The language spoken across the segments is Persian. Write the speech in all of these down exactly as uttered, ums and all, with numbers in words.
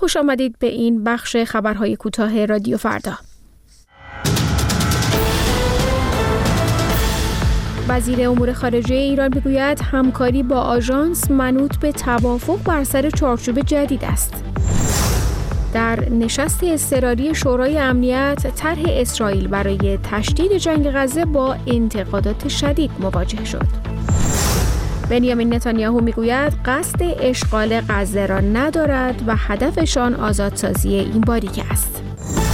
خوش آمدید به این بخش خبرهای کوتاه رادیو فردا. وزیر امور خارجه ایران میگوید همکاری با آژانس منوط به توافق بر سر چارچوب جدید است. در نشست اضطراری شورای امنیت، طرح اسرائیل برای تشدید جنگ غزه با انتقادات شدید مواجه شد. بنیامین نتانیاهو میگوید قصد اشغال غزه را ندارد و هدفشان آزادسازی این باریک است.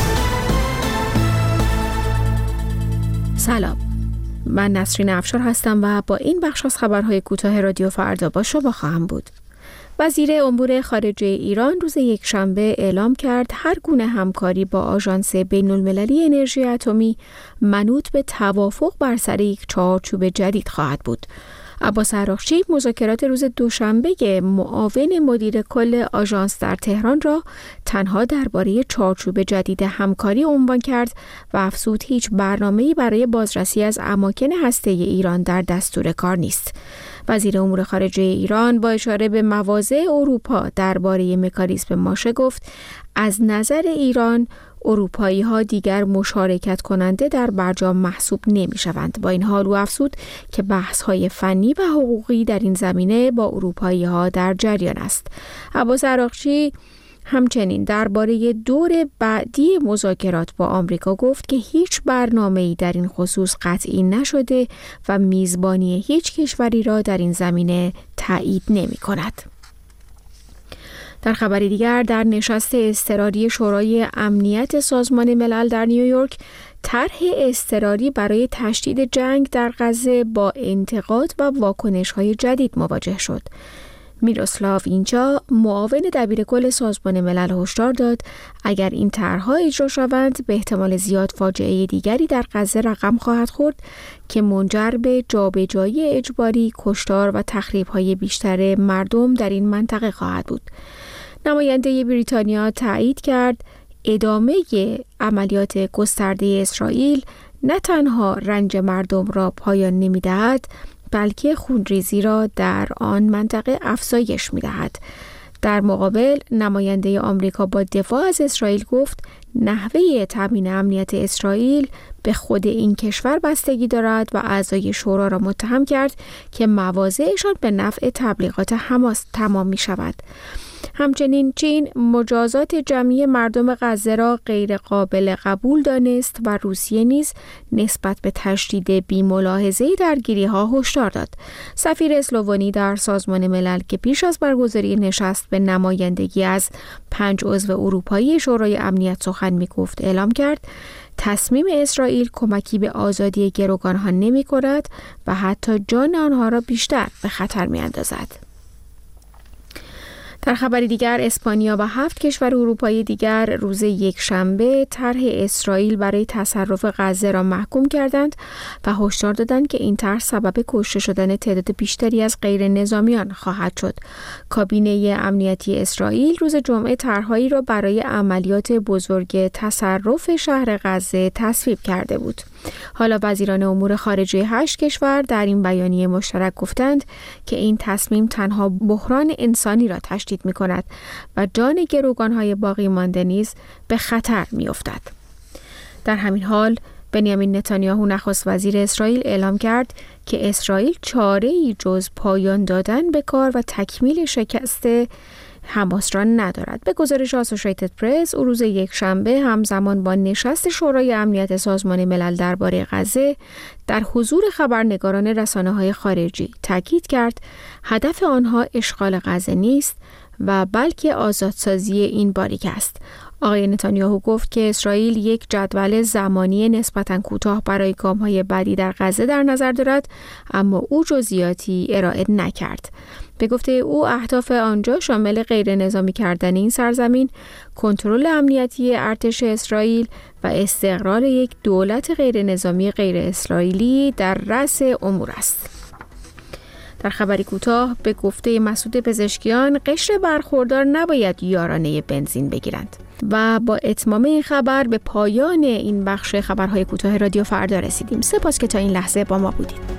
سلام، من نسرین افشار هستم و با این بخش از خبرهای کوتاه رادیو فردا با شما خواهم بود. وزیر امور خارجه ایران روز یکشنبه اعلام کرد هر گونه همکاری با آژانس بین‌المللی انرژی اتمی منوط به توافق بر سر یک چارچوب جدید خواهد بود. عباس عراقچی مذاکرات روز دوشنبه معاون مدیر کل آژانس در تهران را تنها درباره چارچوب جدید همکاری عنوان کرد و افزود هیچ برنامه‌ای برای بازرسی از اماکن هسته‌ای ایران در دستور کار نیست. وزیر امور خارجه ایران با اشاره به مواضع اروپا درباره مکانیزم ماشه گفت از نظر ایران اروپایی ها دیگر مشارکت کننده در برجام محسوب نمی شوند. با این حال او افزود که بحث های فنی و حقوقی در این زمینه با اروپایی ها در جریان است. عباس عراقچی همچنین درباره دور بعدی مذاکرات با آمریکا گفت که هیچ برنامه‌ای در این خصوص قطعی نشده و میزبانی هیچ کشوری را در این زمینه تایید نمی کند. در خبری دیگر، در نشست اضطراری شورای امنیت سازمان ملل در نیویورک، طرح اضطراری برای تشدید جنگ در غزه با انتقاد و واکنش‌های جدید مواجه شد. میروسلاو اینجا معاون دبیرکل سازمان ملل هشدار داد اگر این طرح‌ها اجرا شوند به احتمال زیاد فاجعه دیگری در غزه رقم خواهد خورد که منجر به جابجایی اجباری، کشتار و تخریب‌های بیشتر مردم در این منطقه خواهد بود. نماینده بریتانیا تایید کرد ادامه عملیات گسترده اسرائیل نه تنها رنج مردم را پایان نمی‌دهد، بلکه خونریزی را در آن منطقه افزایش می‌دهد. در مقابل، نماینده آمریکا با دفاع از اسرائیل گفت نحوه تامین امنیت اسرائیل به خود این کشور بستگی دارد و اعضای شورا را متهم کرد که مواضعشان به نفع تبلیغات حماس تمام می‌شود. همچنین چین مجازات جمعی مردم غزه را غیر قابل قبول دانست و روسیه نیز نسبت به تشدید بی‌ملاحظه درگیری‌ها هشدار داد. سفیر اسلوونی در سازمان ملل که پیش از برگزاری نشست به نمایندگی از پنج عضو اروپایی شورای امنیت سخن می‌گفت اعلام کرد تصمیم اسرائیل کمکی به آزادی گروگانها نمی‌کند و حتی جان آنها را بیشتر به خطر می‌اندازد. در خبری دیگر، اسپانیا و هفت کشور اروپایی دیگر روز یکشنبه طرح اسرائیل برای تصرف غزه را محکوم کردند و هشدار دادند که این طرح سبب کشته شدن تعداد بیشتری از غیر نظامیان خواهد شد. کابینه امنیتی اسرائیل روز جمعه طرحهایی را برای عملیات بزرگ تصرف شهر غزه تصویب کرده بود. حالا وزیران امور خارجه هشت کشور در این بیانیه مشترک گفتند که این تصمیم تنها بحران انسانی را تشدید می کند و جان گروگانهای باقی مانده نیز به خطر می افتد. در همین حال، بنیامین نتانیاهو نخست وزیر اسرائیل اعلام کرد که اسرائیل چاره‌ای جز پایان دادن به کار و تکمیل شکست حماس را ندارد. به گزارش آسوشیتد پرس، او روز یکشنبه همزمان با نشست شورای امنیت سازمان ملل درباره غزه در حضور خبرنگاران رسانه‌های خارجی تاکید کرد هدف آنها اشغال غزه نیست و بلکه آزادسازی این باریک است. آقای نتانیاهو گفت که اسرائیل یک جدول زمانی نسبتاً کوتاه برای گام‌های بعدی در غزه در نظر دارد، اما او جزئیاتی ارائه نکرد. به گفته او اهداف آنجا شامل غیر نظامی کردن این سرزمین، کنترل امنیتی ارتش اسرائیل و استقرار یک دولت غیر نظامی غیر اسرائیلی در رأس امور است. در خبری کوتاه، به گفته مسعود پزشکیان قشر برخوردار نباید یارانه بنزین بگیرند. و با اتمام این خبر به پایان این بخش خبرهای کوتاه رادیو فردا رسیدیم. سپاس که تا این لحظه با ما بودید.